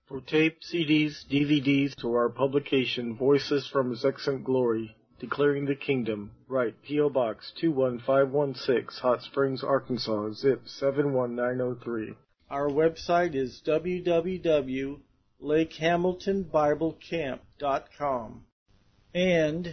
For tape, CDs, DVDs, to our publication, Voices from His Excellent Glory, Declaring the Kingdom, write P.O. Box 21516, Hot Springs, Arkansas, zip 71903. Our website is www.lakehamiltonbiblecamp.com and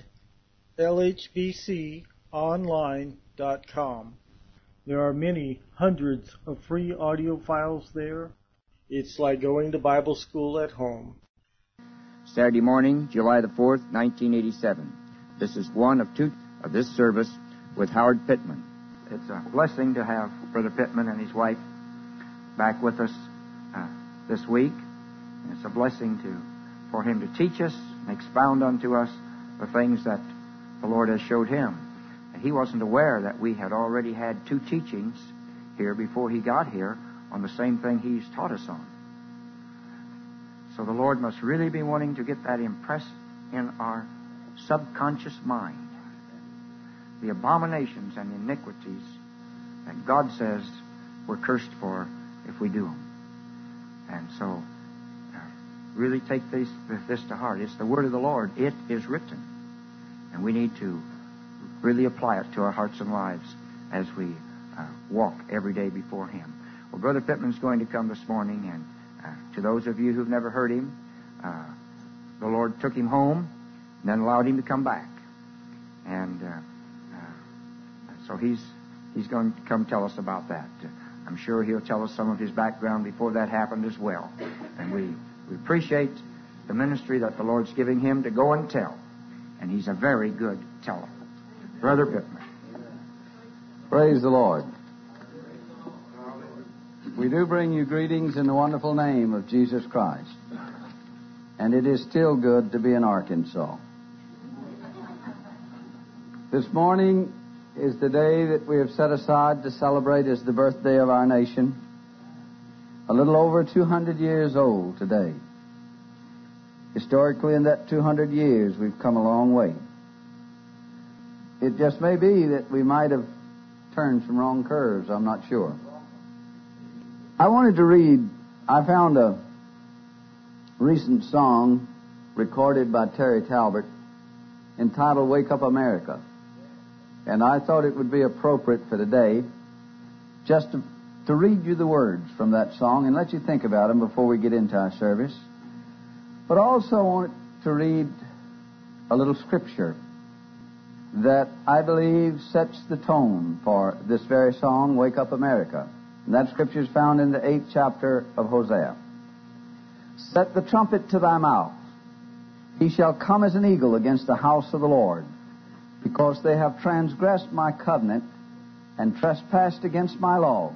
lhbconline.com. There are many hundreds of free audio files there. It's like going to Bible school at home. Saturday morning, July the 4th, 1987. This is one of two of this service with Howard Pittman. It's a blessing to have Brother Pittman and his wife back with us this week. And it's a blessing for him to teach us and expound unto us the things that the Lord has showed him. And he wasn't aware that we had already had two teachings here before he got here on the same thing he's taught us on. So the Lord must really be wanting to get that impressed in our subconscious mind. The abominations and iniquities that God says we're cursed for if we do them. And so really take this to heart. It's the word of the Lord. It is written. And we need to really apply it to our hearts and lives as we walk every day before Him. Well, Brother Pittman's going to come this morning, and to those of you who've never heard him, the Lord took him home and then allowed him to come back. And so he's going to come tell us about that. I'm sure he'll tell us some of his background before that happened as well. And we appreciate the ministry that the Lord's giving him to go and tell. And he's a very good teller. Brother Pittman. Praise the Lord. We do bring you greetings in the wonderful name of Jesus Christ. And it is still good to be in Arkansas. This morning is the day that we have set aside to celebrate as the birthday of our nation. A little over 200 years old today. Historically, in that 200 years, we've come a long way. It just may be that we might have turned some wrong curves. I'm not sure. I wanted to read, I found a recent song recorded by Terry Talbot entitled Wake Up America. And I thought it would be appropriate for today just to read you the words from that song and let you think about them before we get into our service. But also I want to read a little scripture that I believe sets the tone for this very song, Wake Up America. And that scripture is found in the 8th chapter of Hosea. Set the trumpet to thy mouth. He shall come as an eagle against the house of the Lord, because they have transgressed my covenant and trespassed against my law.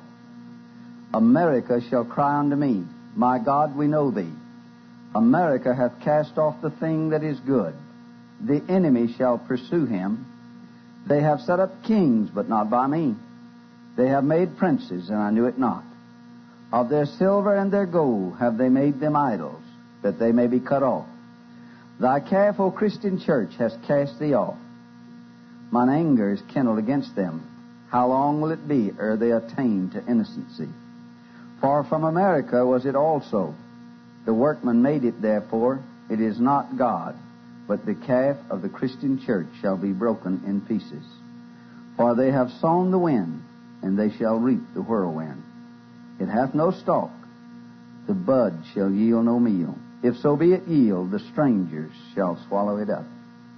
America shall cry unto me, My God, we know thee. America hath cast off the thing that is good. The enemy shall pursue him. They have set up kings, but not by me. They have made princes, and I knew it not. Of their silver and their gold have they made them idols, that they may be cut off. Thy calf, O Christian church, has cast thee off. Mine anger is kindled against them. How long will it be ere they attain to innocency? For from America was it also. The workman made it, therefore. It is not God, but the calf of the Christian church shall be broken in pieces. For they have sown the wind, and they shall reap the whirlwind. It hath no stalk, the bud shall yield no meal. If so be it yield, the strangers shall swallow it up.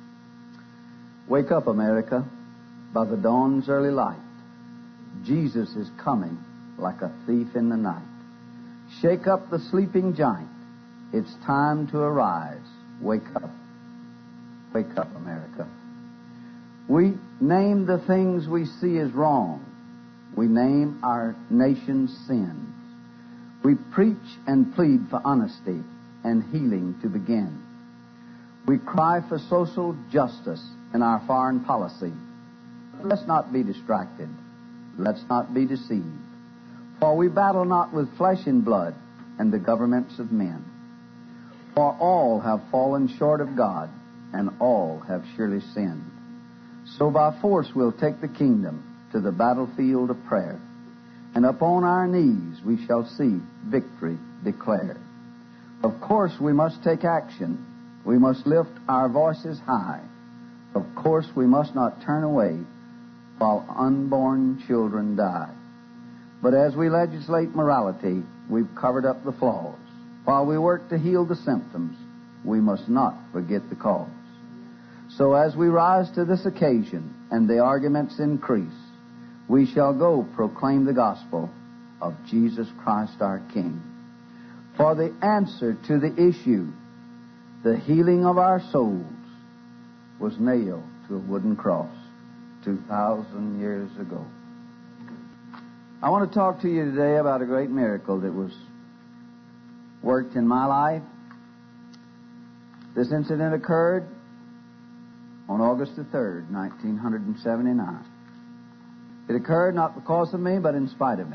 Wake up, America, by the dawn's early light. Jesus is coming like a thief in the night. Shake up the sleeping giant. It's time to arise. Wake up. Wake up, America. We name the things we see as wrong. We name our nation's sins. We preach and plead for honesty and healing to begin. We cry for social justice in our foreign policy. Let's not be distracted. Let's not be deceived. For we battle not with flesh and blood and the governments of men. For all have fallen short of God, and all have surely sinned. So by force we'll take the kingdom to the battlefield of prayer, and upon our knees we shall see victory declared. Of course, we must take action. We must lift our voices high. Of course, we must not turn away while unborn children die. But as we legislate morality, we've covered up the flaws. While we work to heal the symptoms, we must not forget the cause. So as we rise to this occasion and the arguments increase, we shall go proclaim the gospel of Jesus Christ our King. For the answer to the issue, the healing of our souls, was nailed to a wooden cross 2,000 years ago. I want to talk to you today about a great miracle that was worked in my life. This incident occurred on August the 3rd, 1979. It occurred not because of me, but in spite of me.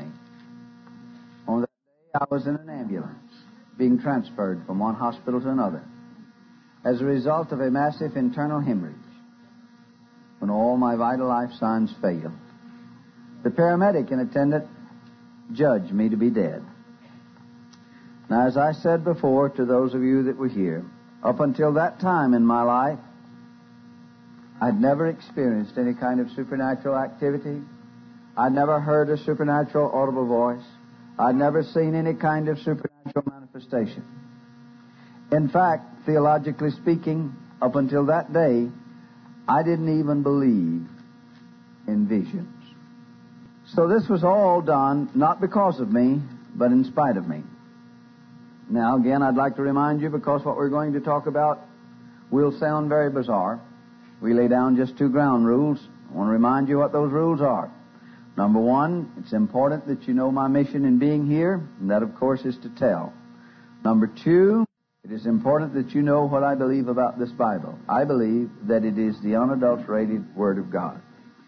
On that day, I was in an ambulance, being transferred from one hospital to another as a result of a massive internal hemorrhage, when all my vital life signs failed. The paramedic in attendance judged me to be dead. Now, as I said before to those of you that were here, up until that time in my life, I'd never experienced any kind of supernatural activity. I'd never heard a supernatural audible voice. I'd never seen any kind of supernatural manifestation. In fact, theologically speaking, up until that day, I didn't even believe in visions. So this was all done not because of me, but in spite of me. Now, again, I'd like to remind you, because what we're going to talk about will sound very bizarre. We lay down just 2 ground rules. I want to remind you what those rules are. Number 1, it's important that you know my mission in being here, and that, of course, is to tell. Number 2, it is important that you know what I believe about this Bible. I believe that it is the unadulterated Word of God.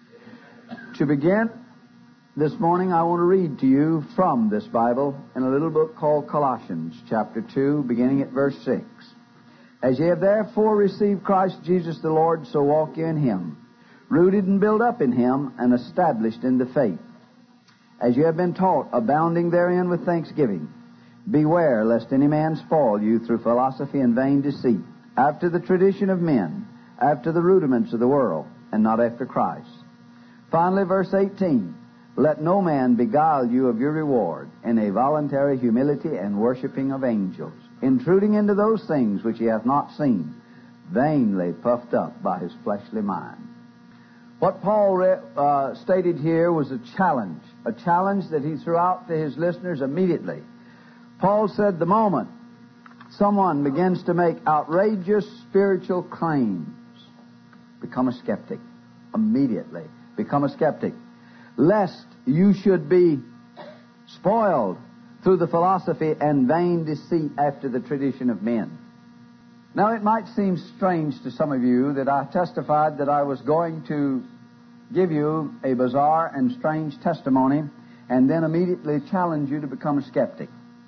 To begin, this morning I want to read to you from this Bible in a little book called Colossians, chapter 2, beginning at verse 6. As ye have therefore received Christ Jesus the Lord, so walk ye in Him, rooted and built up in Him, and established in the faith. As ye have been taught, abounding therein with thanksgiving. Beware lest any man spoil you through philosophy and vain deceit, after the tradition of men, after the rudiments of the world, and not after Christ. Finally, verse 18, let no man beguile you of your reward in a voluntary humility and worshiping of angels, intruding into those things which he hath not seen, vainly puffed up by his fleshly mind. What Paul stated here was a challenge that he threw out to his listeners immediately. Paul said the moment someone begins to make outrageous spiritual claims, become a skeptic. Immediately become a skeptic, lest you should be spoiled through the philosophy and vain deceit after the tradition of men. Now, it might seem strange to some of you that I testified that I was going to give you a bizarre and strange testimony and then immediately challenge you to become a skeptic.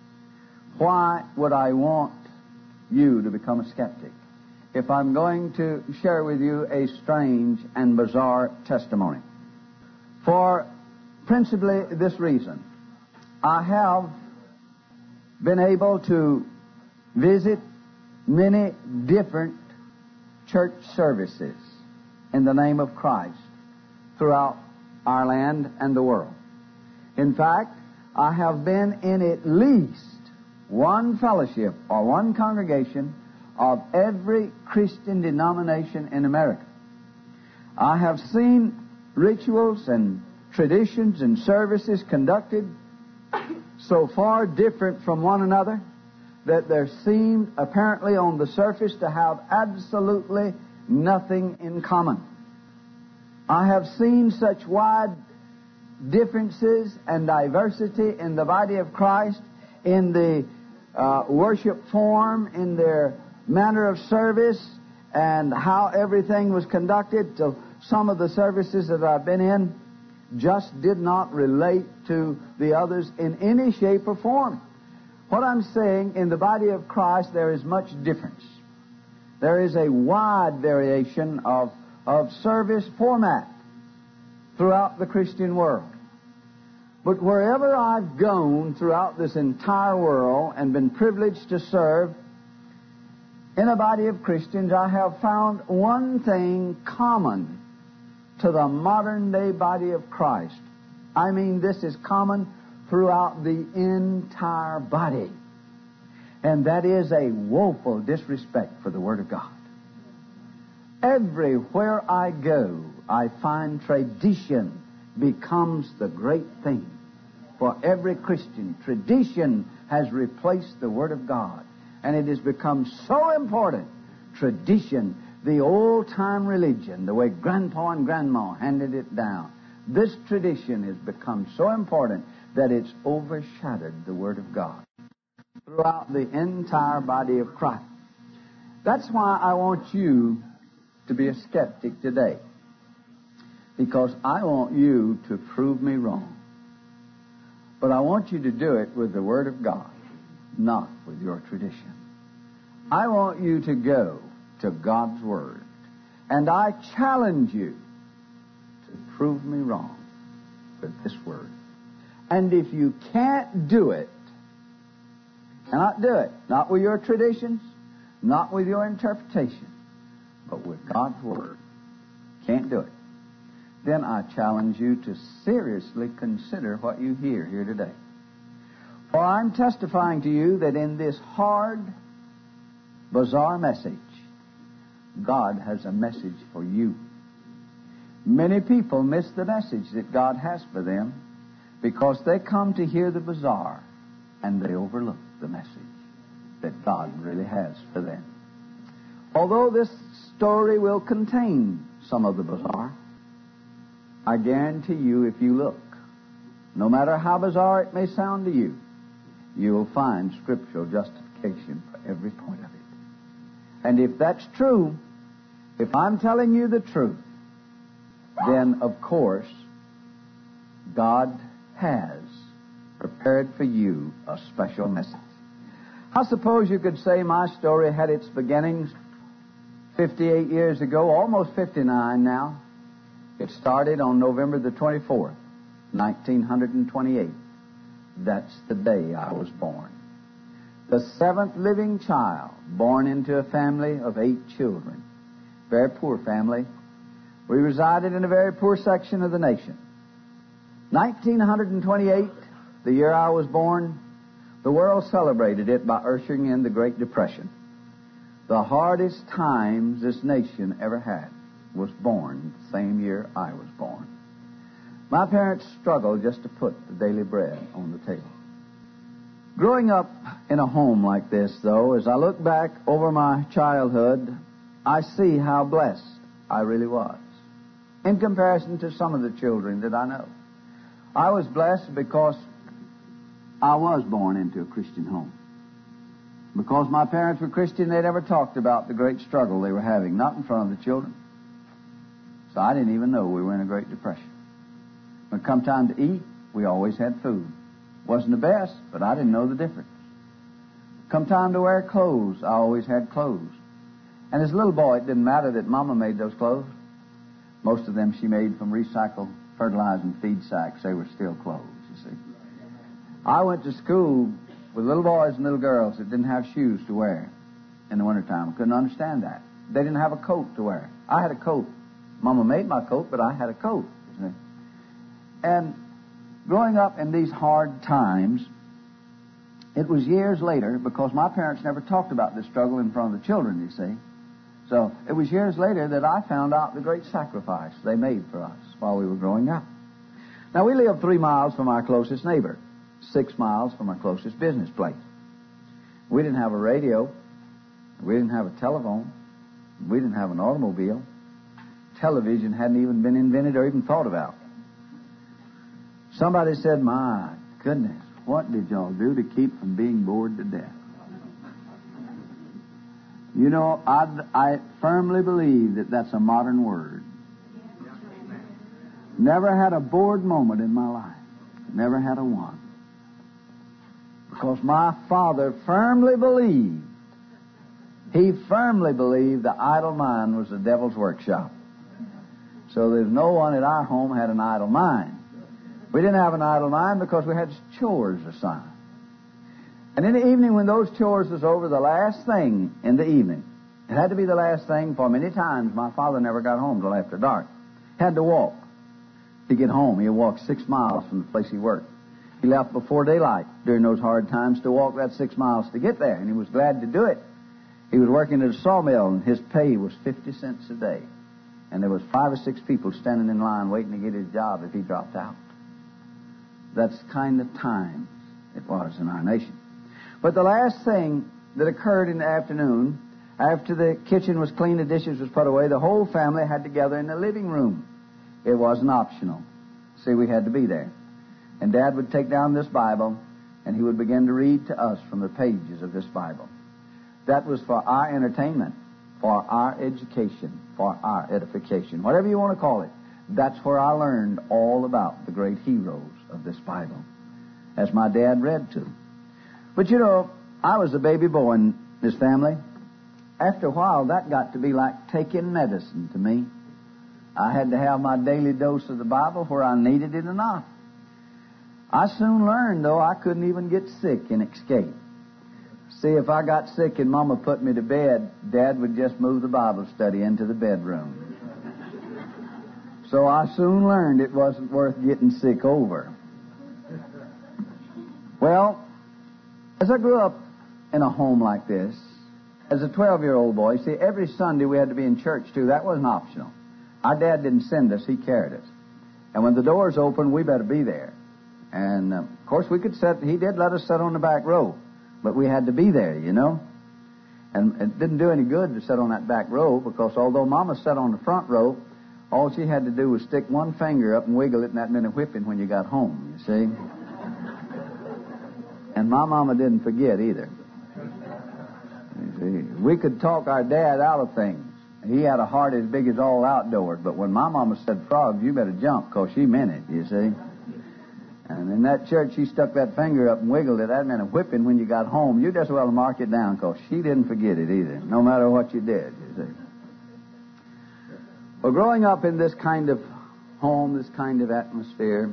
Why would I want you to become a skeptic if I'm going to share with you a strange and bizarre testimony? For principally this reason, I have been able to visit many different church services in the name of Christ throughout our land and the world. In fact, I have been in at least one fellowship or one congregation of every Christian denomination in America. I have seen rituals and traditions and services conducted so far different from one another that there seemed apparently on the surface to have absolutely nothing in common. I have seen such wide differences and diversity in the body of Christ, in the worship form, in their manner of service, and how everything was conducted. So some of the services that I've been in just did not relate to the others in any shape or form. What I'm saying, in the body of Christ, there is much difference. There is a wide variation of service format throughout the Christian world. But wherever I've gone throughout this entire world and been privileged to serve in a body of Christians, I have found one thing common to the modern-day body of Christ. I mean, this is common throughout the entire body. And that is a woeful disrespect for the Word of God. Everywhere I go, I find tradition becomes the great thing. For every Christian, tradition has replaced the Word of God. And it has become so important. Tradition, the old-time religion, the way Grandpa and Grandma handed it down. This tradition has become so important that it's overshadowed the Word of God throughout the entire body of Christ. That's why I want you to be a skeptic today. Because I want you to prove me wrong. But I want you to do it with the Word of God, not with your tradition. I want you to go to God's Word. And I challenge you to prove me wrong with this Word. And if you can't do it, cannot do it, not with your traditions, not with your interpretation, but with God's Word, can't do it, then I challenge you to seriously consider what you hear here today. For I'm testifying to you that in this hard, bizarre message, God has a message for you. Many people miss the message that God has for them because they come to hear the bizarre and they overlook the message that God really has for them. Although this story will contain some of the bizarre, I guarantee you, if you look, no matter how bizarre it may sound to you, you will find scriptural justification for every point of it. And if that's true, if I'm telling you the truth, then, of course, God has prepared for you a special message. I suppose you could say my story had its beginnings 58 years ago, almost 59 now. It started on November the 24th, 1928. That's the day I was born. The seventh living child, born into a family of 8 children. Very poor family. We resided in a very poor section of the nation. 1928, the year I was born, the world celebrated it by ushering in the Great Depression. The hardest times this nation ever had was born the same year I was born. My parents struggled just to put the daily bread on the table. Growing up in a home like this, though, as I look back over my childhood, I see how blessed I really was in comparison to some of the children that I know. I was blessed because I was born into a Christian home. Because my parents were Christian, they never talked about the great struggle they were having, not in front of the children. So I didn't even know we were in a Great Depression. When it come time to eat, we always had food. Wasn't the best, but I didn't know the difference. Come time to wear clothes, I always had clothes. And as a little boy, it didn't matter that Mama made those clothes. Most of them she made from recycled fertilizing feed sacks. They were still clothes, you see. I went to school with little boys and little girls that didn't have shoes to wear in the wintertime. I couldn't understand that. They didn't have a coat to wear. I had a coat. Mama made my coat, but I had a coat. You see. And growing up in these hard times, it was years later, because my parents never talked about this struggle in front of the children, you see. So it was years later that I found out the great sacrifice they made for us while we were growing up. Now, we lived 3 miles from our closest neighbor, 6 miles from our closest business place. We didn't have a radio. We didn't have a telephone. We didn't have an automobile. Television hadn't even been invented or even thought about. Somebody said, "My goodness, what did y'all do to keep from being bored to death?" You know, I firmly believe that that's a modern word. Never had a bored moment in my life. Never had a one. Because my father firmly believed, the idle mind was the devil's workshop. So there's no one at our home had an idle mind. We didn't have an idle mind because we had chores assigned. And in the evening when those chores was over, the last thing in the evening, it had to be the last thing, for many times my father never got home till after dark. Had to walk to get home. He walked 6 miles from the place he worked. He left before daylight during those hard times to walk that 6 miles to get there, and he was glad to do it. He was working at a sawmill, and his pay was 50 cents a day. And there was 5 or 6 people standing in line waiting to get his job if he dropped out. That's the kind of time it was in our nation. But the last thing that occurred in the afternoon, after the kitchen was cleaned, the dishes was put away, the whole family had to gather in the living room. It wasn't optional. See, we had to be there. And Dad would take down this Bible, and he would begin to read to us from the pages of this Bible. That was for our entertainment, for our education, for our edification, whatever you want to call it. That's where I learned all about the great heroes of this Bible, as my dad read to. But you know, I was a baby boy in this family. After a while, that got to be like taking medicine to me. I had to have my daily dose of the Bible where I needed it or not. I soon learned, though, I couldn't even get sick and escape. See, if I got sick and Mama put me to bed, Dad would just move the Bible study into the bedroom. So I soon learned it wasn't worth getting sick over. Well, as I grew up in a home like this, as a 12-year-old boy, see, every Sunday we had to be in church, too. That wasn't optional. Our dad didn't send us. He carried us. And when the doors opened, we better be there. And, of course, we could sit. He did let us sit on the back row. But we had to be there, you know. And it didn't do any good to sit on that back row, because although Mama sat on the front row, all she had to do was stick one finger up and wiggle it, and that meant a whipping when you got home, you see. And my Mama didn't forget either. You see, we could talk our dad out of things. He had a heart as big as all outdoors, but when my Mama said frogs, you better jump, because she meant it, you see. And in that church, she stuck that finger up and wiggled it. That meant a whipping when you got home. You just well mark it down, because she didn't forget it either, no matter what you did, you see. Well, growing up in this kind of home, this kind of atmosphere,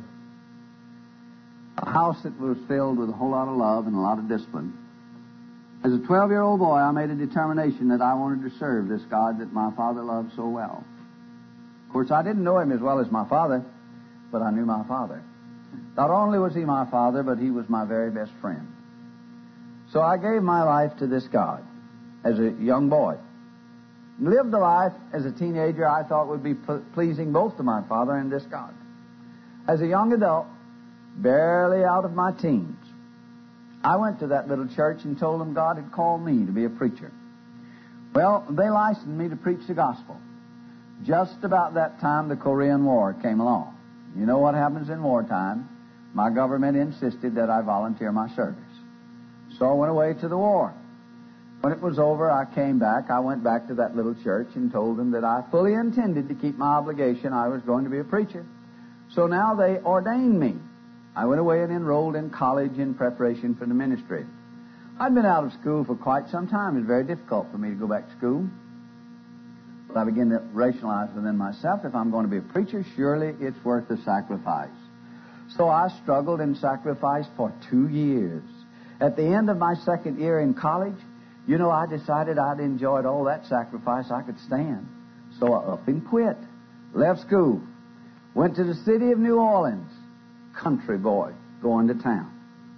a house that was filled with a whole lot of love and a lot of discipline, as a 12-year-old boy, I made a determination that I wanted to serve this God that my father loved so well. Of course, I didn't know him as well as my father, but I knew my father. Not only was he my father, but he was my very best friend. So I gave my life to this God as a young boy. Lived a life as a teenager I thought would be pleasing both to my father and this God. As a young adult, barely out of my teens, I went to that little church and told them God had called me to be a preacher. Well, they licensed me to preach the gospel. Just about that time, the Korean War came along. You know what happens in wartime? My government insisted that I volunteer my service. So I went away to the war. When it was over, I came back. I went back to that little church and told them that I fully intended to keep my obligation. I was going to be a preacher. So now they ordained me. I went away and enrolled in college in preparation for the ministry. I'd been out of school for quite some time. It was very difficult for me to go back to school. But I began to rationalize within myself, if I'm going to be a preacher, surely it's worth the sacrifice. So I struggled and sacrificed for 2 years. At the end of my second year in college, you know, I decided I'd enjoyed all that sacrifice I could stand. So I up and quit. Left school. Went to the city of New Orleans. Country boy, going to town.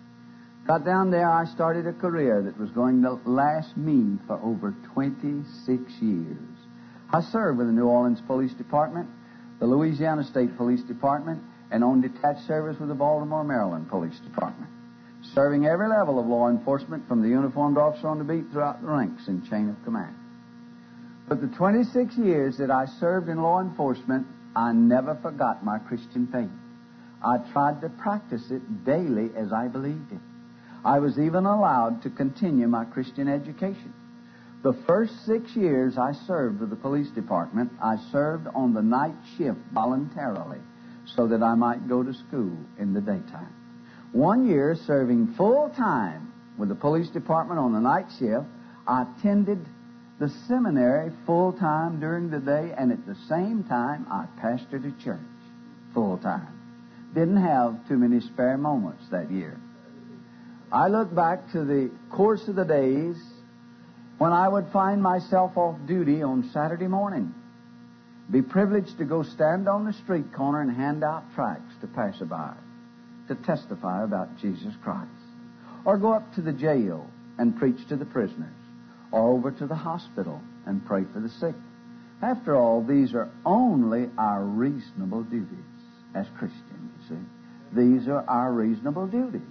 Got down there, I started a career that was going to last me for over 26 years. I served with the New Orleans Police Department, the Louisiana State Police Department, and on detached service with the Baltimore, Maryland Police Department, serving every level of law enforcement from the uniformed officer on the beat throughout the ranks and chain of command. But the 26 years that I served in law enforcement, I never forgot my Christian faith. I tried to practice it daily as I believed it. I was even allowed to continue my Christian education. The first 6 years I served with the police department, I served on the night shift voluntarily so that I might go to school in the daytime. 1 year serving full-time with the police department on the night shift, I attended the seminary full-time during the day, and at the same time I pastored a church full-time. didn't have too many spare moments that year. I look back to the course of the days when I would find myself off duty on Saturday morning, be privileged to go stand on the street corner and hand out tracts to passersby to testify about Jesus Christ, or go up to the jail and preach to the prisoners, or over to the hospital and pray for the sick. After all, these are only our reasonable duties as Christians, you see. These are our reasonable duties.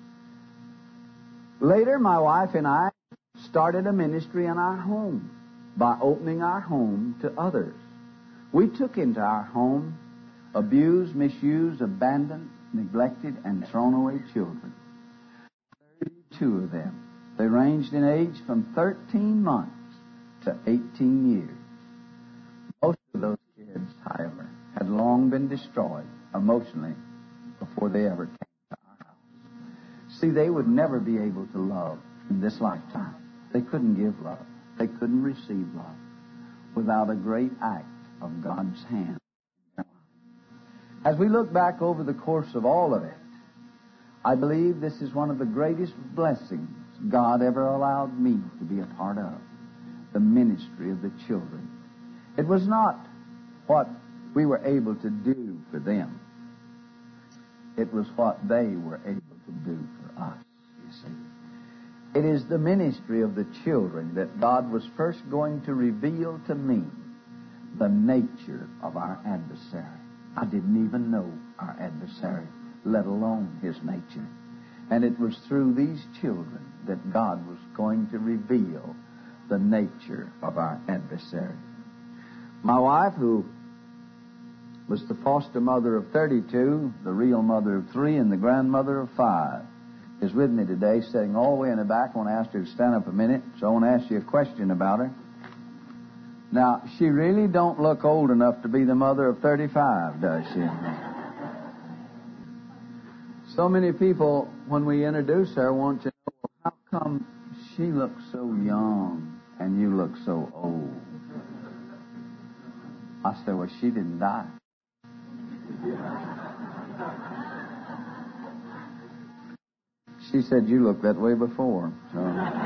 Later, my wife and I started a ministry in our home by opening our home to others. We took into our home abused, misused, abandoned, neglected, and thrown away children. 32 of them. They ranged in age from 13 months to 18 years. Most of those kids, however, had long been destroyed emotionally before they ever came to our house. See, they would never be able to love in this lifetime. They couldn't give love. They couldn't receive love without a great act of God's hand. As we look back over the course of all of it, I believe this is one of the greatest blessings God ever allowed me to be a part of, the ministry of the children. It was not what we were able to do for them. It was what they were able to do for us, you see. It is the ministry of the children that God was first going to reveal to me the nature of our adversary. I didn't even know our adversary, let alone his nature. And it was through these children that God was going to reveal the nature of our adversary. My wife, who was the foster mother of 32, the real mother of 3, and the grandmother of 5, is with me today, sitting all the way in the back. I want to ask her to stand up a minute, so I want to ask you a question about her. Now, she really don't look old enough to be the mother of 35, does she? So many people, when we introduce her, want to know, well, how come she looks so young and you look so old? I said, well, she didn't die. She said, you looked that way before. So.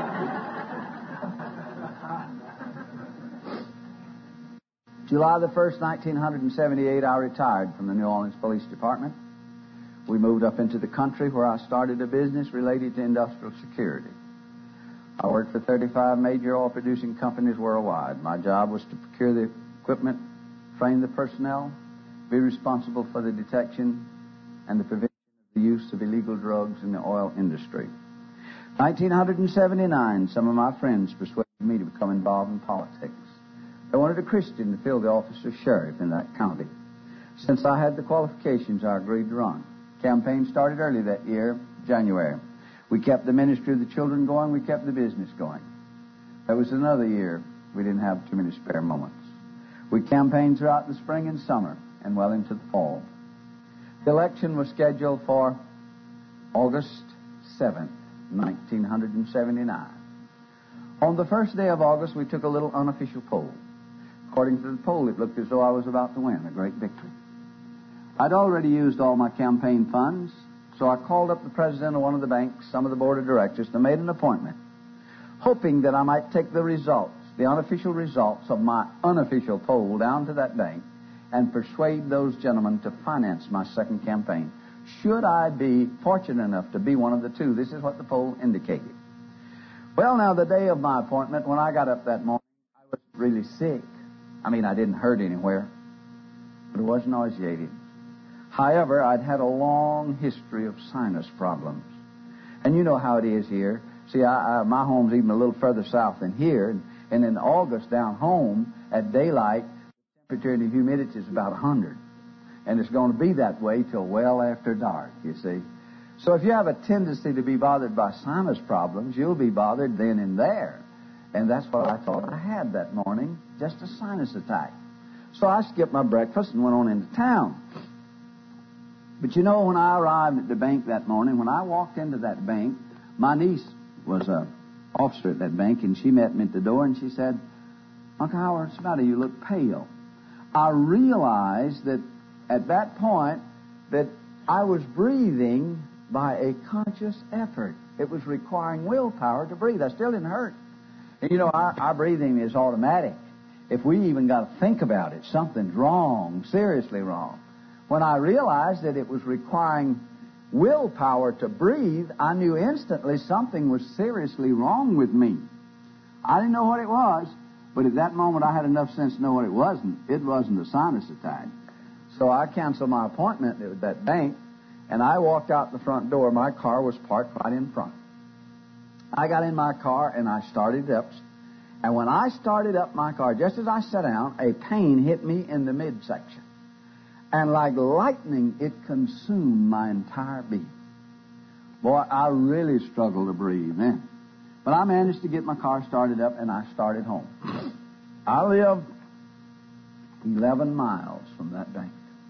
July the 1st, 1978, I retired from the New Orleans Police Department. We moved up into the country where I started a business related to industrial security. I worked for 35 major oil-producing companies worldwide. My job was to procure the equipment, train the personnel, be responsible for the detection and the prevention of the use of illegal drugs in the oil industry. 1979, some of my friends persuaded me to become involved in politics. They wanted a Christian to fill the office of sheriff in that county. Since I had the qualifications, I agreed to run. Campaign started early that year, January. We kept the ministry of the children going. We kept the business going. There was another year we didn't have too many spare moments. We campaigned throughout the spring and summer and well into the fall. The election was scheduled for August 7th, 1979. On the first day of August, we took a little unofficial poll. According to the poll, it looked as though I was about to win a great victory. I'd already used all my campaign funds, so I called up the president of one of the banks, some of the board of directors, and made an appointment, hoping that I might take the results, the unofficial results of my unofficial poll down to that bank and persuade those gentlemen to finance my second campaign. Should I be fortunate enough to be one of the two? This is what the poll indicated. Well, now, the day of my appointment, when I got up that morning, I was really sick. I mean, I didn't hurt anywhere, but I was nauseated. However, I'd had a long history of sinus problems. And you know how it is here. See, my home's even a little further south than here. And in August down home, at daylight, the temperature and the humidity is about 100. And it's going to be that way till well after dark, you see. So if you have a tendency to be bothered by sinus problems, you'll be bothered then and there. And that's what I thought I had that morning, just a sinus attack. So I skipped my breakfast and went on into town. But you know, when I arrived at the bank that morning, when I walked into that bank, my niece was an officer at that bank, and she met me at the door, and she said, Uncle Howard, what's the matter? You look pale. I realized that at that point that I was breathing by a conscious effort. It was requiring willpower to breathe. I still didn't hurt. And you know, our breathing is automatic. If we even got to think about it, something's wrong, seriously wrong. When I realized that it was requiring willpower to breathe, I knew instantly something was seriously wrong with me. I didn't know what it was, but at that moment I had enough sense to know what it wasn't. It wasn't a sinus attack. So I canceled my appointment at that bank, and I walked out the front door. My car was parked right in front. I got in my car, and I started up. And when I started up my car, just as I sat down, a pain hit me in the midsection. And like lightning, it consumed my entire being. Boy, I really struggled to breathe then. But I managed to get my car started up, and I started home. I live 11 miles from that bank.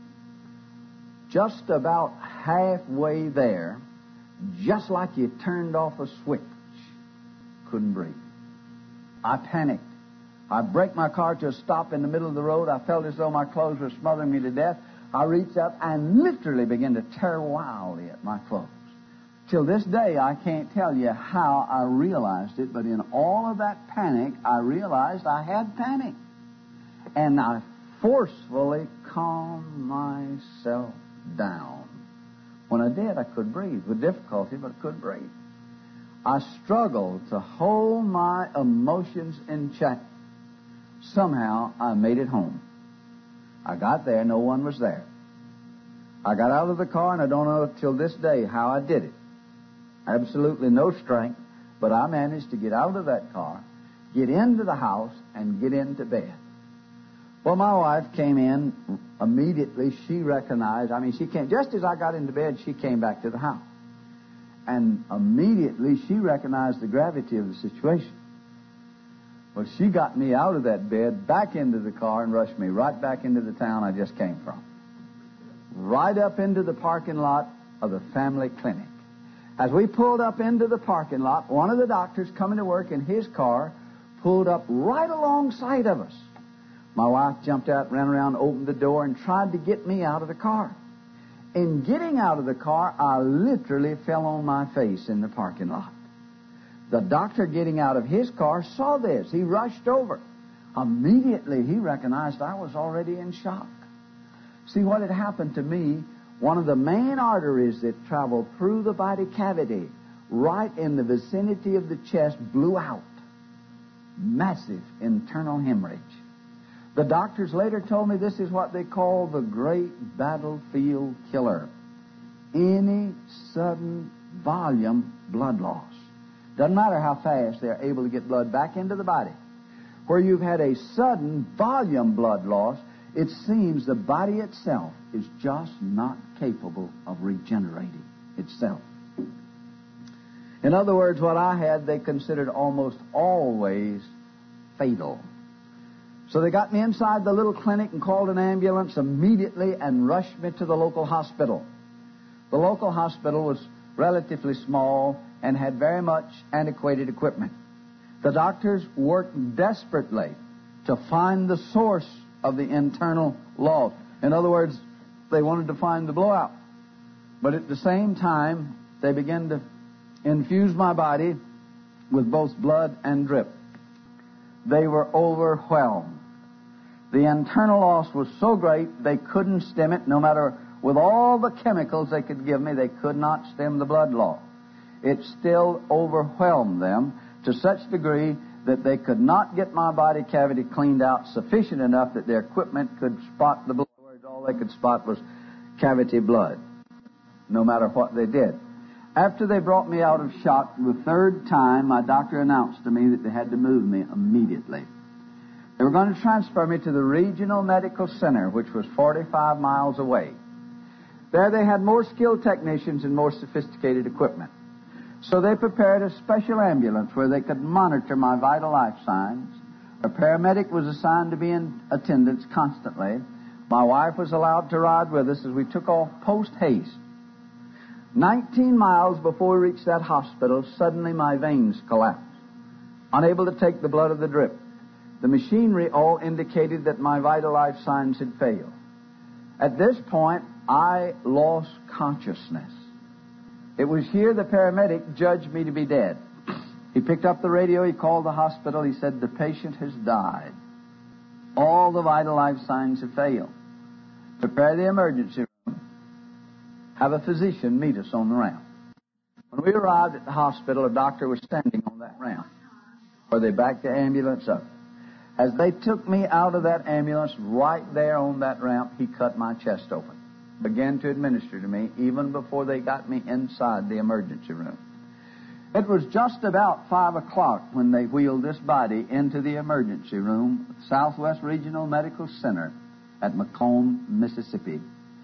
Just about halfway there, just like you turned off a switch, couldn't breathe. I panicked. I braked my car to a stop in the middle of the road. I felt as though my clothes were smothering me to death. I reached out and literally began to tear wildly at my clothes. Till this day, I can't tell you how I realized it, but in all of that panic, I realized I had panic. And I forcefully calmed myself down. When I did, I could breathe with difficulty, but I could breathe. I struggled to hold my emotions in check. Somehow, I made it home. I got there, no one was there. I got out of the car, and I don't know till this day how I did it. Absolutely no strength, but I managed to get out of that car, get into the house, and get into bed. Well, my wife came in immediately. She recognized, she came, just as I got into bed, she came back to the house. And immediately she recognized the gravity of the situation. Well, she got me out of that bed, back into the car, and rushed me right back into the town I just came from. Right up into the parking lot of the family clinic. As we pulled up into the parking lot, one of the doctors coming to work in his car pulled up right alongside of us. My wife jumped out, ran around, opened the door, and tried to get me out of the car. In getting out of the car, I literally fell on my face in the parking lot. The doctor getting out of his car saw this. He rushed over. Immediately, he recognized I was already in shock. See, what had happened to me, one of the main arteries that traveled through the body cavity, right in the vicinity of the chest, blew out. Massive internal hemorrhage. The doctors later told me this is what they call the great battlefield killer. Any sudden volume blood loss. Doesn't matter how fast they're able to get blood back into the body. Where you've had a sudden volume blood loss, it seems the body itself is just not capable of regenerating itself. In other words, what I had, they considered almost always fatal. So they got me inside the little clinic and called an ambulance immediately and rushed me to the local hospital. The local hospital was relatively small and had very much antiquated equipment. The doctors worked desperately to find the source of the internal loss. In other words, they wanted to find the blowout. But at the same time, they began to infuse my body with both blood and drip. They were overwhelmed. The internal loss was so great, they couldn't stem it. No matter, with all the chemicals they could give me, they could not stem the blood loss. It still overwhelmed them to such degree that they could not get my body cavity cleaned out sufficient enough that their equipment could spot the blood. All they could spot was cavity blood, no matter what they did. After they brought me out of shock the third time, my doctor announced to me that they had to move me immediately. They were going to transfer me to the regional medical center, which was 45 miles away. There they had more skilled technicians and more sophisticated equipment. So they prepared a special ambulance where they could monitor my vital life signs. A paramedic was assigned to be in attendance constantly. My wife was allowed to ride with us as we took off post-haste. 19 miles before we reached that hospital, suddenly my veins collapsed, unable to take the blood of the drip. The machinery all indicated that my vital life signs had failed. At this point, I lost consciousness. It was here the paramedic judged me to be dead. He picked up the radio, he called the hospital, he said, the patient has died. All the vital life signs have failed. Prepare the emergency room. Have a physician meet us on the ramp. When we arrived at the hospital, a doctor was standing on that ramp where they backed the ambulance up. As they took me out of that ambulance, right there on that ramp, he cut my chest open, began to administer to me even before they got me inside the emergency room. It was just about 5 o'clock when they wheeled this body into the emergency room at Southwest Regional Medical Center at Macomb, Mississippi.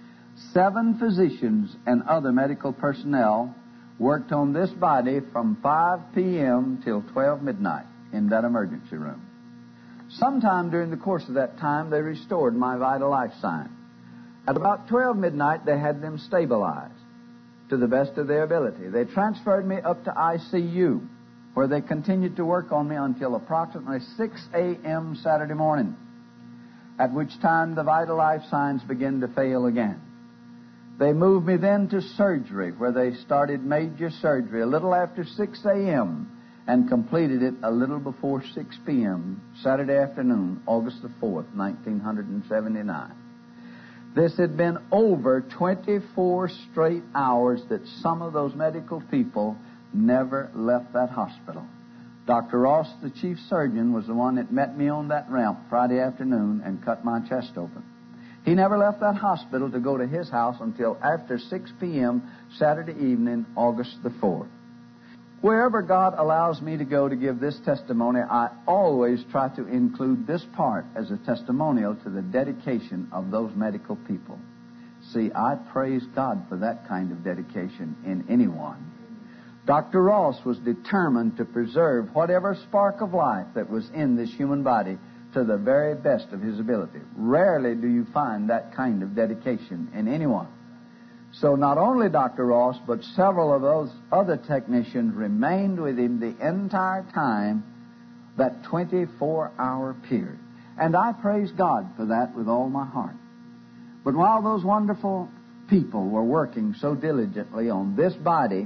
7 physicians and other medical personnel worked on this body from 5 p.m. till 12 midnight in that emergency room. Sometime during the course of that time, they restored my vital life sign. At about 12 midnight, they had them stabilized to the best of their ability. They transferred me up to ICU, where they continued to work on me until approximately 6 a.m. Saturday morning, at which time the vital life signs began to fail again. They moved me then to surgery, where they started major surgery a little after 6 a.m., and completed it a little before 6 p.m. Saturday afternoon, August the 4th, 1979. This had been over 24 straight hours that some of those medical people never left that hospital. Dr. Ross, the chief surgeon, was the one that met me on that ramp Friday afternoon and cut my chest open. He never left that hospital to go to his house until after 6 p.m. Saturday evening, August the 4th. Wherever God allows me to go to give this testimony, I always try to include this part as a testimonial to the dedication of those medical people. See, I praise God for that kind of dedication in anyone. Dr. Ross was determined to preserve whatever spark of life that was in this human body to the very best of his ability. Rarely do you find that kind of dedication in anyone. So not only Dr. Ross, but several of those other technicians remained with him the entire time, that 24-hour period. And I praise God for that with all my heart. But while those wonderful people were working so diligently on this body,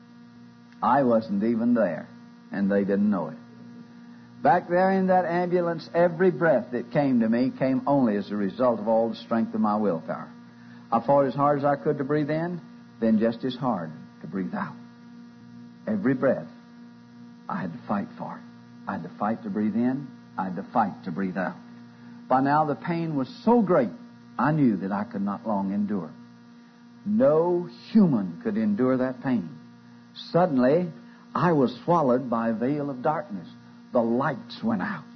I wasn't even there, and they didn't know it. Back there in that ambulance, every breath that came to me came only as a result of all the strength of my willpower. I fought as hard as I could to breathe in, then just as hard to breathe out. Every breath, I had to fight for it. I had to fight to breathe in. I had to fight to breathe out. By now, the pain was so great, I knew that I could not long endure. No human could endure that pain. Suddenly, I was swallowed by a veil of darkness. The lights went out.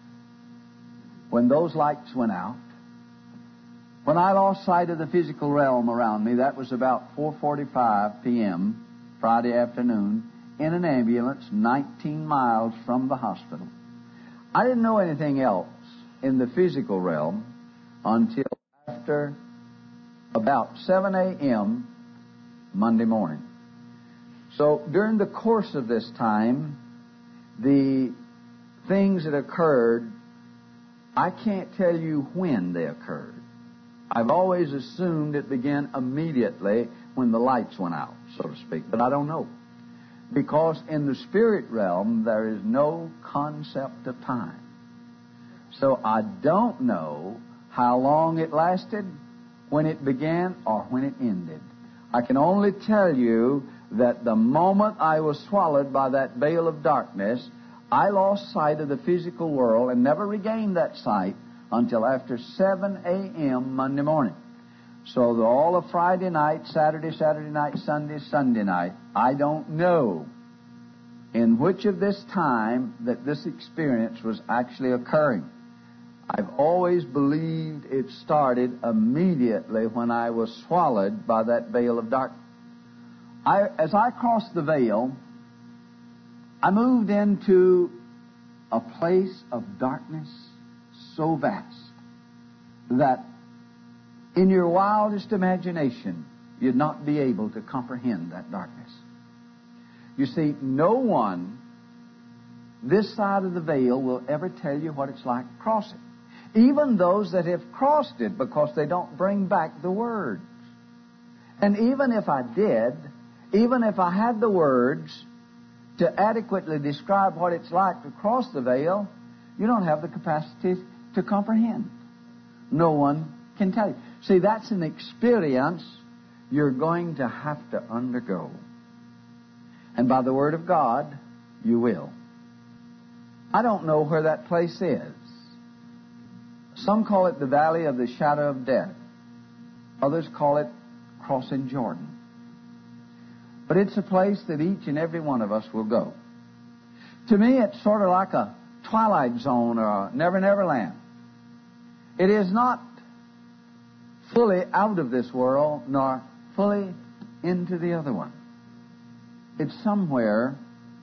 When those lights went out, when I lost sight of the physical realm around me, that was about 4:45 p.m. Friday afternoon in an ambulance 19 miles from the hospital. I didn't know anything else in the physical realm until after about 7 a.m. Monday morning. So during the course of this time, the things that occurred, I can't tell you when they occurred. I've always assumed it began immediately when the lights went out, so to speak, but I don't know. Because in the spirit realm, there is no concept of time. So I don't know how long it lasted, when it began, or when it ended. I can only tell you that the moment I was swallowed by that veil of darkness, I lost sight of the physical world and never regained that sight until after 7 a.m. Monday morning. So all of Friday night, Saturday night, Sunday night, I don't know in which of this time that this experience was actually occurring. I've always believed it started immediately when I was swallowed by that veil of darkness. As I crossed the veil, I moved into a place of darkness so vast that in your wildest imagination, you'd not be able to comprehend that darkness. You see, no one this side of the veil will ever tell you what it's like crossing. even those that have crossed it, because they don't bring back the words. And even if I did, even if I had the words to adequately describe what it's like to cross the veil, you don't have the capacity to comprehend. No one can tell you. See, that's an experience you're going to have to undergo. And by the Word of God, you will. I don't know where that place is. Some call it the valley of the shadow of death. Others call it crossing Jordan. But it's a place that each and every one of us will go. To me, it's sort of like a Twilight Zone or a Never Never Land. It is not fully out of this world, nor fully into the other one. It's somewhere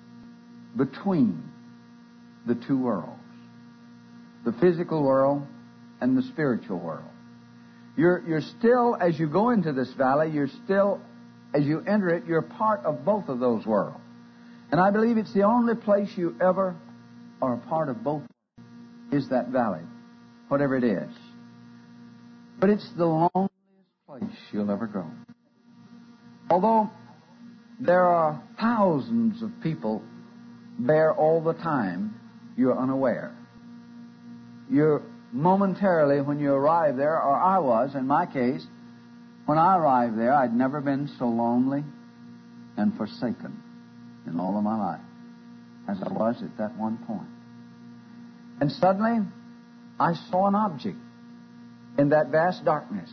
between the two worlds, the physical world and the spiritual world. You're still, as you go into this valley, you're still, as you enter it, you're part of both of those worlds. And I believe it's the only place you ever are a part of both is that valley, whatever it is. But it's the loneliest place you'll ever go. Although there are thousands of people there all the time, you're unaware. You're momentarily, when you arrive there, or I was, in my case, when I arrived there, I'd never been so lonely and forsaken in all of my life as I was at that one point. And suddenly, I saw an object in that vast darkness.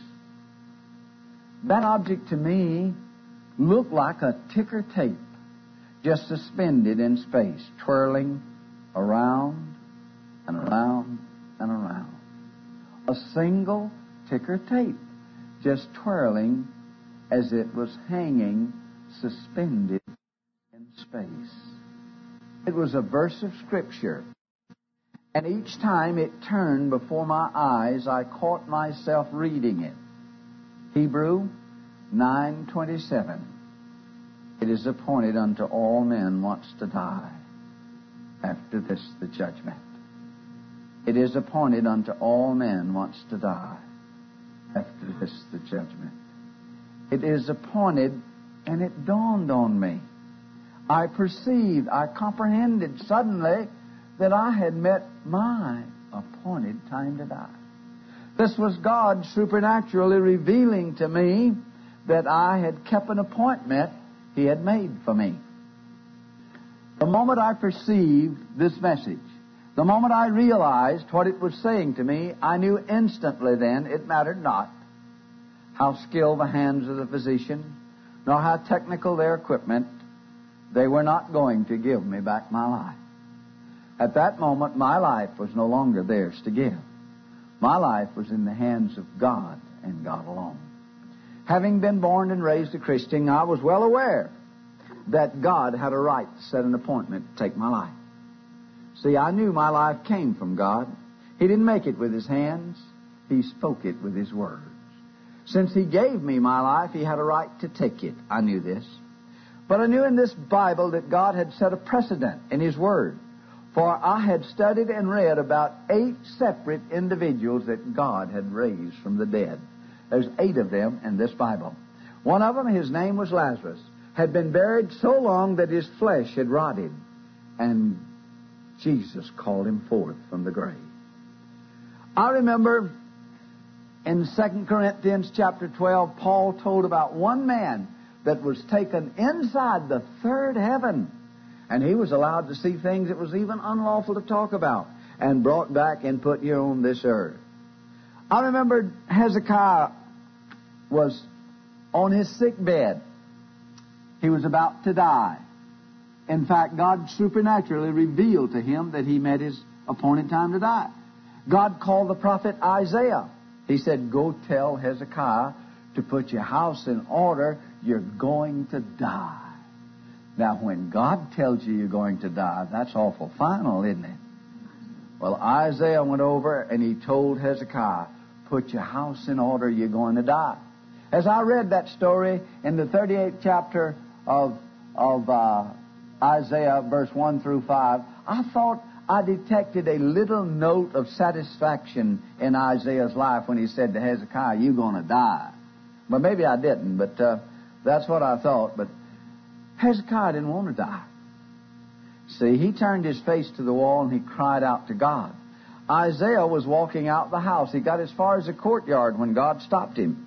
That object to me looked like a ticker tape just suspended in space, twirling around and around and around. A single ticker tape just twirling as it was hanging suspended in space. It was a verse of Scripture. And each time it turned before my eyes, I caught myself reading it. Hebrew 9:27. It is appointed unto all men once to die. After this, the judgment. It is appointed unto all men once to die. After this, the judgment. It is appointed, and it dawned on me. I perceived, I comprehended suddenly that I had met my appointed time to die. This was God supernaturally revealing to me that I had kept an appointment He had made for me. The moment I perceived this message, the moment I realized what it was saying to me, I knew instantly then it mattered not how skilled the hands of the physician, nor how technical their equipment, they were not going to give me back my life. At that moment, my life was no longer theirs to give. My life was in the hands of God and God alone. Having been born and raised a Christian, I was well aware that God had a right to set an appointment to take my life. See, I knew my life came from God. He didn't make it with His hands. He spoke it with His words. Since He gave me my life, He had a right to take it. I knew this. But I knew in this Bible that God had set a precedent in His Word. For I had studied and read about 8 separate individuals that God had raised from the dead. There's 8 of them in this Bible. One of them, his name was Lazarus, had been buried so long that his flesh had rotted. And Jesus called him forth from the grave. I remember in 2 Corinthians chapter 12, Paul told about one man that was taken inside the third heaven. And he was allowed to see things it was even unlawful to talk about, and brought back and put here on this earth. I remember Hezekiah was on his sick bed. He was about to die. In fact, God supernaturally revealed to him that he met his appointed time to die. God called the prophet Isaiah. He said, go tell Hezekiah to put your house in order. You're going to die. Now, when God tells you you're going to die, that's awful final, isn't it? Well, Isaiah went over and he told Hezekiah, put your house in order, you're going to die. As I read that story in the 38th chapter of Isaiah, verse 1 through 5, I thought I detected a little note of satisfaction in Isaiah's life when he said to Hezekiah, "You're going to die." Well, maybe I didn't, but that's what I thought. But Hezekiah didn't want to die. See, he turned his face to the wall and he cried out to God. Isaiah was walking out the house. He got as far as the courtyard when God stopped him.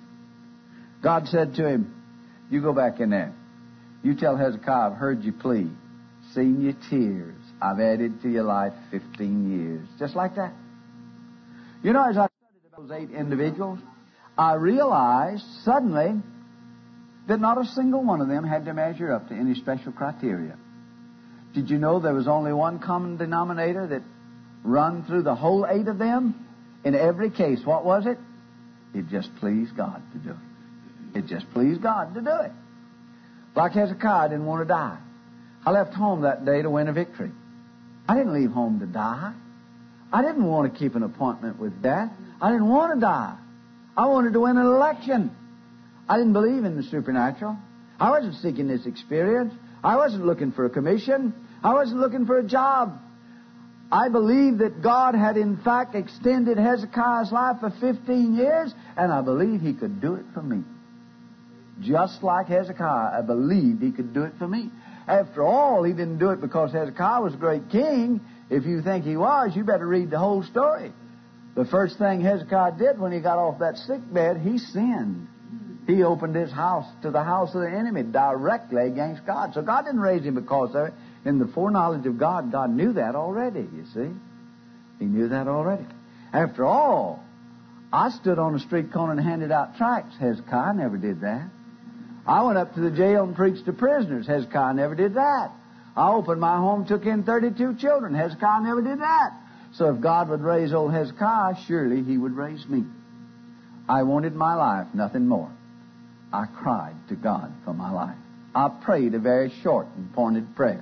God said to him, "You go back in there. You tell Hezekiah, I've heard you plea, seen your tears. I've added to your life 15 years. Just like that. You know, as I studied about those 8 individuals, I realized suddenly that not a single one of them had to measure up to any special criteria. Did you know there was only one common denominator that run through the whole 8 of them? In every case, what was it? It just pleased God to do it. It just pleased God to do it. Like Hezekiah didn't want to die. I left home that day to win a victory. I didn't leave home to die. I didn't want to keep an appointment with death. I didn't want to die. I wanted to win an election. I didn't believe in the supernatural. I wasn't seeking this experience. I wasn't looking for a commission. I wasn't looking for a job. I believed that God had in fact extended Hezekiah's life for 15 years, and I believe He could do it for me. Just like Hezekiah, I believed He could do it for me. After all, He didn't do it because Hezekiah was a great king. If you think he was, you better read the whole story. The first thing Hezekiah did when he got off that sick bed, he sinned. He opened his house to the house of the enemy directly against God. So God didn't raise him because of it. In the foreknowledge of God, God knew that already, you see. He knew that already. After all, I stood on a street corner and handed out tracts. Hezekiah never did that. I went up to the jail and preached to prisoners. Hezekiah never did that. I opened my home, took in 32 children. Hezekiah never did that. So if God would raise old Hezekiah, surely He would raise me. I wanted my life, nothing more. I cried to God for my life. I prayed a very short and pointed prayer,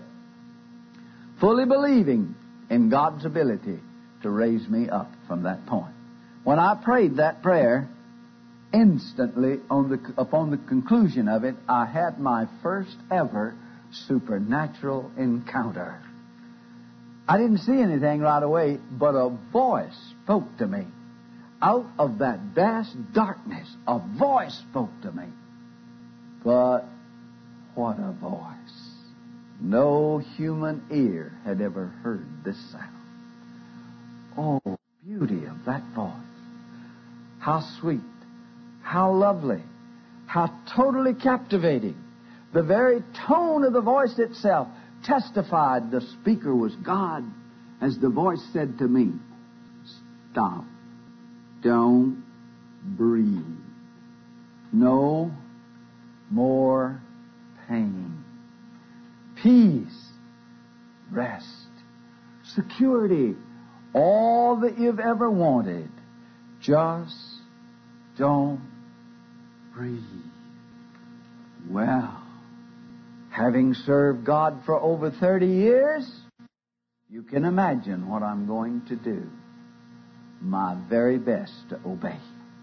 fully believing in God's ability to raise me up from that point. When I prayed that prayer, instantly upon the conclusion of it, I had my first ever supernatural encounter. I didn't see anything right away, but a voice spoke to me. Out of that vast darkness, a voice spoke to me. But what a voice. No human ear had ever heard this sound. Oh, beauty of that voice. How sweet, how lovely, how totally captivating. The very tone of the voice itself testified the speaker was God, as the voice said to me, "Stop. Don't breathe. No more pain. Peace, rest, security, all that you've ever wanted. Just don't breathe." Well, having served God for over 30 years, you can imagine what I'm going to do. My very best to obey.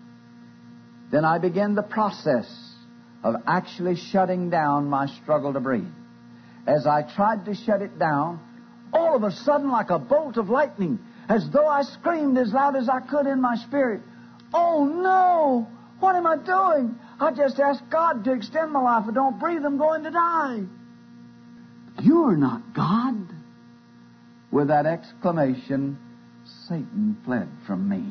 Then I began the process of actually shutting down my struggle to breathe. As I tried to shut it down, all of a sudden, like a bolt of lightning, as though I screamed as loud as I could in my spirit, "Oh no! What am I doing? I just asked God to extend my life. If I don't breathe, I'm going to die." "You're not God." With that exclamation, Satan fled from me.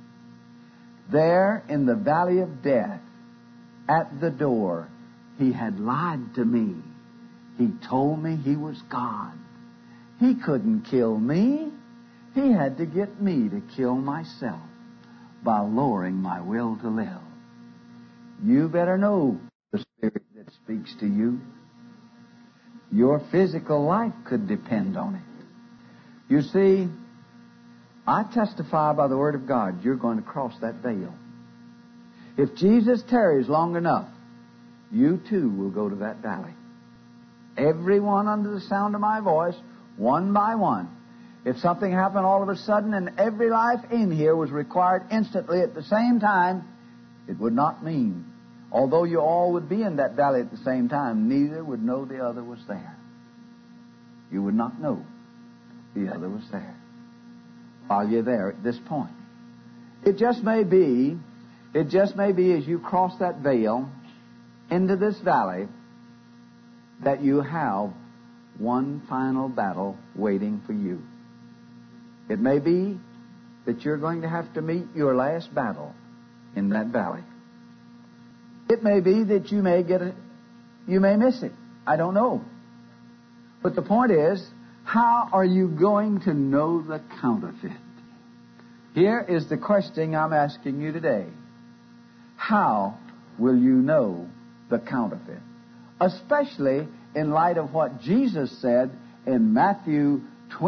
There in the valley of death, at the door, he had lied to me. He told me he was God. He couldn't kill me. He had to get me to kill myself by lowering my will to live. You better know the Spirit that speaks to you. Your physical life could depend on it. You see, I testify by the Word of God, you're going to cross that veil. If Jesus tarries long enough, you too will go to that valley. Everyone under the sound of my voice, one by one. If something happened all of a sudden and every life in here was required instantly at the same time, it would not mean, although you all would be in that valley at the same time, neither would know the other was there. You would not know the other was there. while you're there at this point. It just may be as you cross that veil into this valley that you have one final battle waiting for you. It may be that you're going to have to meet your last battle in that valley. It may be that you may miss it. I don't know. But the point is, how are you going to know the counterfeit? Here is the question I'm asking you today. How will you know the counterfeit? Especially in light of what Jesus said in Matthew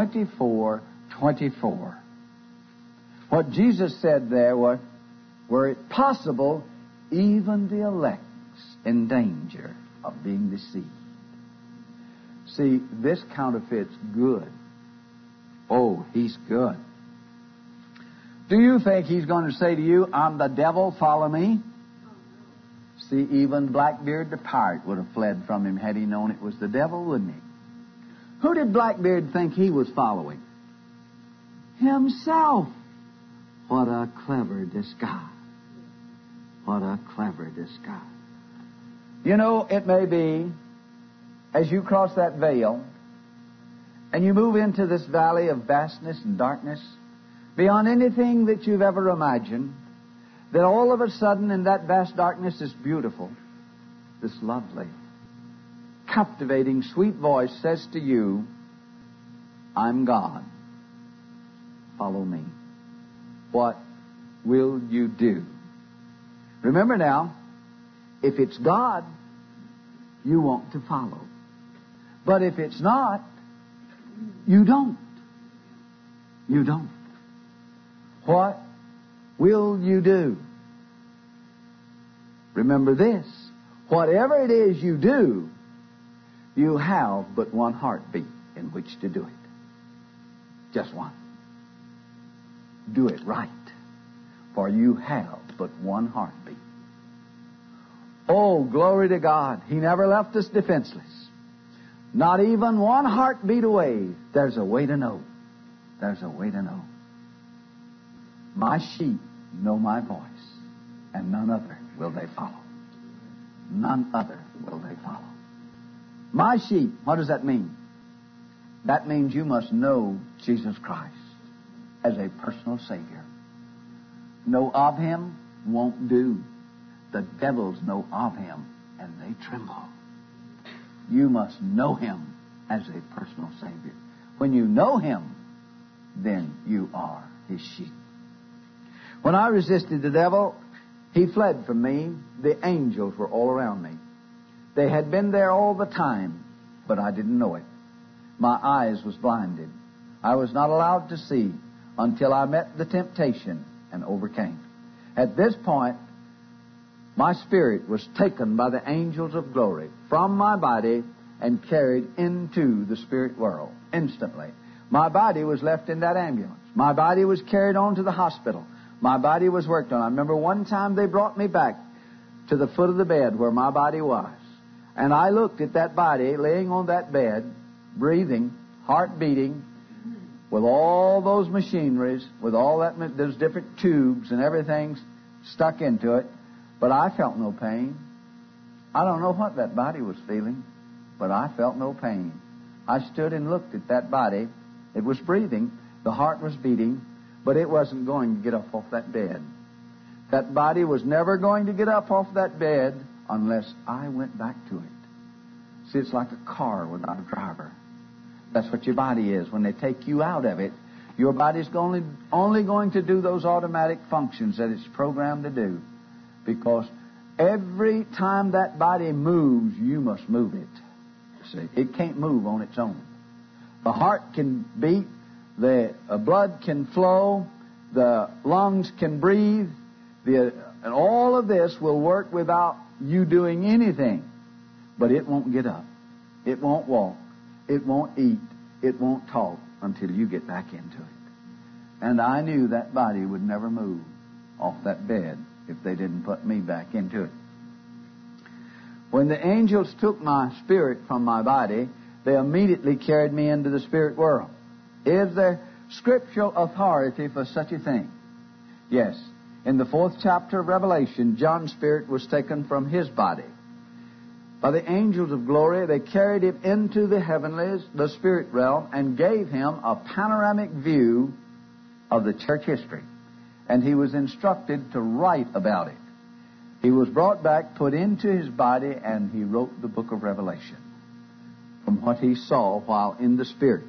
24:24. What Jesus said there was, were it possible, even the elect's in danger of being deceived. See, this counterfeit's good. Oh, he's good. Do you think he's going to say to you, I'm the devil, follow me? See, even Blackbeard the pirate would have fled from him had he known it was the devil, wouldn't he? Who did Blackbeard think he was following? Himself. What a clever disguise. What a clever disguise. You know, it may be, as you cross that veil, and you move into this valley of vastness and darkness, beyond anything that you've ever imagined, that all of a sudden in that vast darkness, this beautiful, this lovely, captivating, sweet voice says to you, I'm God. Follow me. What will you do? Remember now, if it's God, you want to follow. But if it's not, you don't. You don't. What will you do? Remember this. Whatever it is you do, you have but one heartbeat in which to do it. Just one. Do it right. For you have but one heartbeat. Oh, glory to God. He never left us defenseless. Not even one heartbeat away. There's a way to know. There's a way to know. My sheep know my voice, and none other will they follow. None other will they follow. My sheep, what does that mean? That means you must know Jesus Christ as a personal Savior. Know of Him won't do. The devils know of Him, and they tremble. You must know Him as a personal Savior. When you know Him, then you are His sheep. When I resisted the devil, he fled from me. The angels were all around me. They had been there all the time, but I didn't know it. My eyes was blinded. I was not allowed to see until I met the temptation and overcame. At this point, my spirit was taken by the angels of glory from my body and carried into the spirit world instantly. My body was left in that ambulance. My body was carried on to the hospital. My body was worked on. I remember one time they brought me back to the foot of the bed where my body was. And I looked at that body laying on that bed, breathing, heart beating, with all those machineries, with all that, those different tubes and everything stuck into it. But I felt no pain. I don't know what that body was feeling, but I felt no pain. I stood and looked at that body. It was breathing. The heart was beating, but it wasn't going to get up off that bed. That body was never going to get up off that bed unless I went back to it. See, it's like a car without a driver. That's what your body is. When they take you out of it, your body's only going to do those automatic functions that it's programmed to do. Because every time that body moves, you must move it. See, it can't move on its own. The heart can beat, the blood can flow, the lungs can breathe, and all of this will work without you doing anything. But it won't get up. It won't walk. It won't eat. It won't talk until you get back into it. And I knew that body would never move off that bed if they didn't put me back into it. When the angels took my spirit from my body, they immediately carried me into the spirit world. Is there scriptural authority for such a thing. Yes, in the 4th chapter of Revelation, John's spirit was taken from his body. By the angels of glory, they carried him into the heavenlies, the spirit realm, and gave him a panoramic view of the church history. And he was instructed to write about it. He was brought back, put into his body, and he wrote the book of Revelation from what he saw while in the spirit.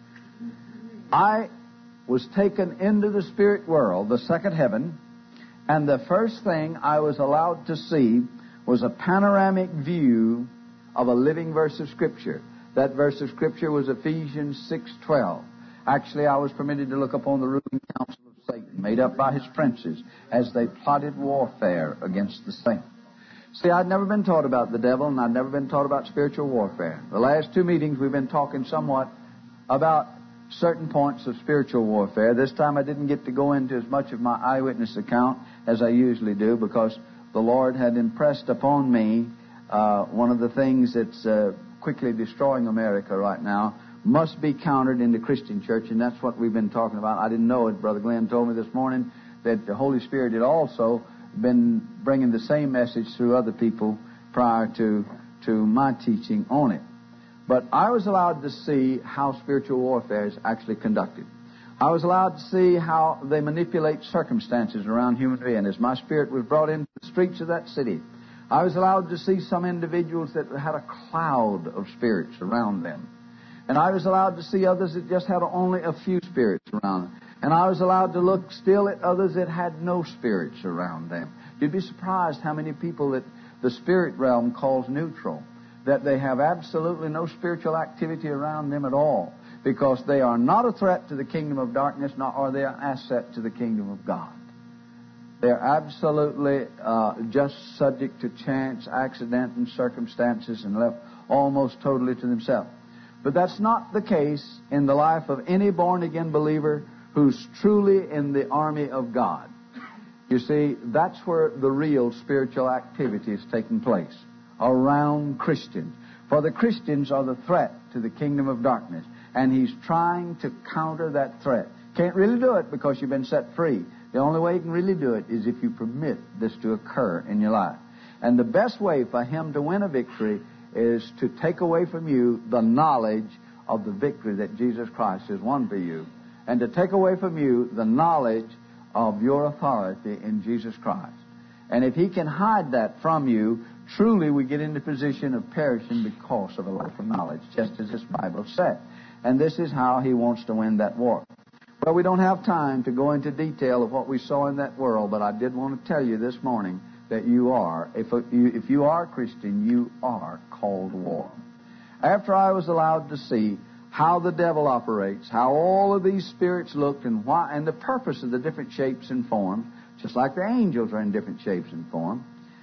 I was taken into the spirit world, the second heaven, and the first thing I was allowed to see was a panoramic view of a living verse of Scripture. That verse of Scripture was Ephesians 6:12. Actually, I was permitted to look upon the ruling council of Satan, made up by his princes, as they plotted warfare against the saints. See, I'd never been taught about the devil, and I'd never been taught about spiritual warfare. The last 2 meetings, we've been talking somewhat about certain points of spiritual warfare. This time I didn't get to go into as much of my eyewitness account as I usually do, because the Lord had impressed upon me one of the things that's quickly destroying America right now must be countered in the Christian church, and that's what we've been talking about. I didn't know it. Brother Glenn told me this morning that the Holy Spirit had also been bringing the same message through other people prior to my teaching on it. But I was allowed to see how spiritual warfare is actually conducted. I was allowed to see how they manipulate circumstances around human beings. As my spirit was brought into the streets of that city, I was allowed to see some individuals that had a cloud of spirits around them. And I was allowed to see others that just had only a few spirits around them. And I was allowed to look still at others that had no spirits around them. You'd be surprised how many people that the spirit realm calls neutral, that they have absolutely no spiritual activity around them at all, because they are not a threat to the kingdom of darkness, nor are they an asset to the kingdom of God. They're absolutely just subject to chance, accident, and circumstances, and left almost totally to themselves. But that's not the case in the life of any born-again believer who's truly in the army of God. You see, that's where the real spiritual activity is taking place, around Christians. For the Christians are the threat to the kingdom of darkness, and he's trying to counter that threat. Can't really do it because you've been set free. The only way you can really do it is if you permit this to occur in your life. And the best way for him to win a victory is to take away from you the knowledge of the victory that Jesus Christ has won for you, and to take away from you the knowledge of your authority in Jesus Christ. And if he can hide that from you, truly we get in the position of perishing because of a lack of knowledge, just as this Bible said. And this is how he wants to win that war. Well, we don't have time to go into detail of what we saw in that world, but I did want to tell you this morning that you are, if you are a Christian, you are called war. After I was allowed to see how the devil operates, how all of these spirits looked, and why, and the purpose of the different shapes and forms, just like the angels are in different shapes and forms,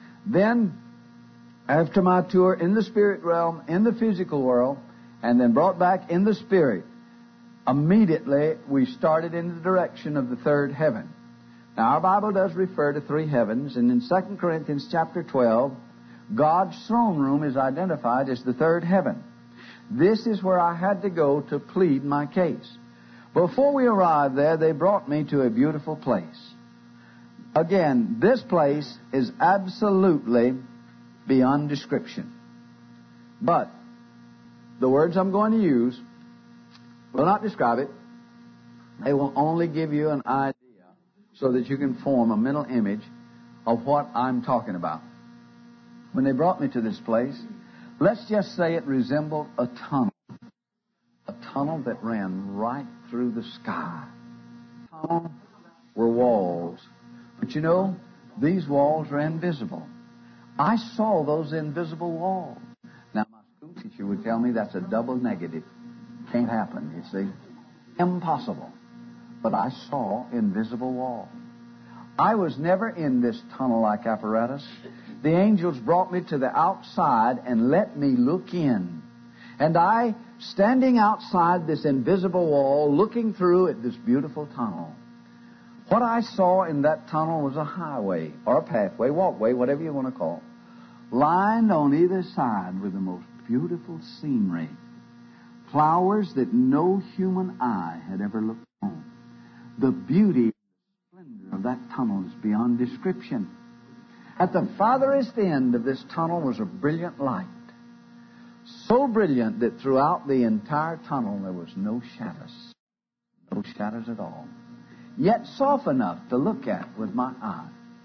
then after my tour in the spirit realm, in the physical world, and then brought back in the spirit, immediately we started in the direction of the third heaven. Now, our Bible does refer to 3 heavens, and in 2 Corinthians chapter 12, God's throne room is identified as the third heaven. This is where I had to go to plead my case. Before we arrived there, they brought me to a beautiful place. Again, this place is absolutely beyond description. But the words I'm going to use will not describe it. They will only give you an idea so that you can form a mental image of what I'm talking about. When they brought me to this place, let's just say it resembled a tunnel that ran right through the sky. The tunnel were walls. But you know, these walls are invisible. I saw those invisible walls. Now, my school teacher would tell me that's a double negative. Can't happen, you see. Impossible. But I saw invisible walls. I was never in this tunnel-like apparatus. The angels brought me to the outside and let me look in. And I, standing outside this invisible wall, looking through at this beautiful tunnel, what I saw in that tunnel was a highway, or a pathway, walkway, whatever you want to call it, lined on either side with the most beautiful scenery. Flowers that no human eye had ever looked home. The beauty and splendor of that tunnel is beyond description. At the farthest end of this tunnel was a brilliant light. So brilliant that throughout the entire tunnel there was no shadows. No shadows at all. Yet soft enough to look at with my eye.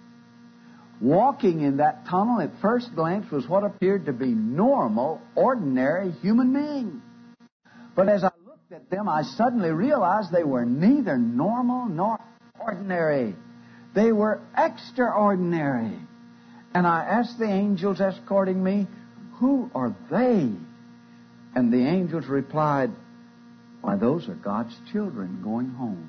Walking in that tunnel at first glance was what appeared to be normal, ordinary human beings. But as I looked at them, I suddenly realized they were neither normal nor ordinary. They were extraordinary. And I asked the angels escorting me, "Who are they?" And the angels replied, "Why, those are God's children going home."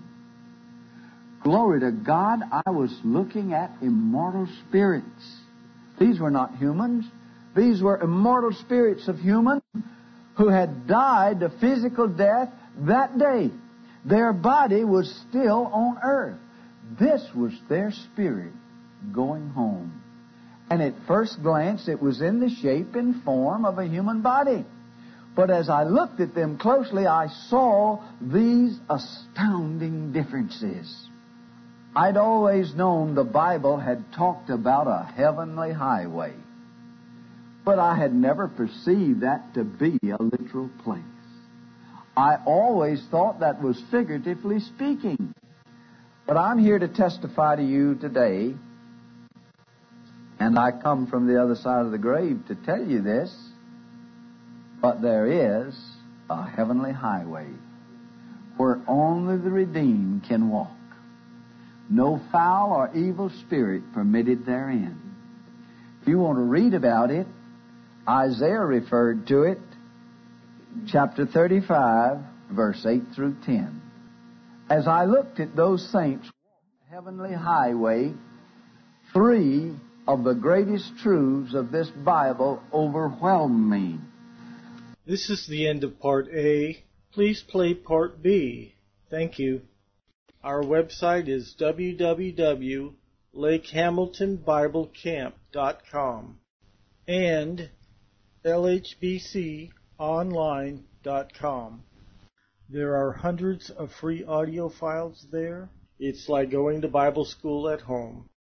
Glory to God, I was looking at immortal spirits. These were not humans. These were immortal spirits of humans who had died a physical death that day. Their body was still on earth. This was their spirit going home. And at first glance, it was in the shape and form of a human body. But as I looked at them closely, I saw these astounding differences. I'd always known the Bible had talked about a heavenly highway, but I had never perceived that to be a literal place. I always thought that was figuratively speaking. But I'm here to testify to you today, and I come from the other side of the grave to tell you this, but there is a heavenly highway where only the redeemed can walk. No foul or evil spirit permitted therein. If you want to read about it, Isaiah referred to it, chapter 35, verse 8 through 10. As I looked at those saints walk the heavenly highway, three of the greatest truths of this Bible overwhelmed me. This is the end of Part A. Please play Part B. Thank you. Our website is www.lakehamiltonbiblecamp.com and lhbconline.com. There are hundreds of free audio files there. It's like going to Bible school at home.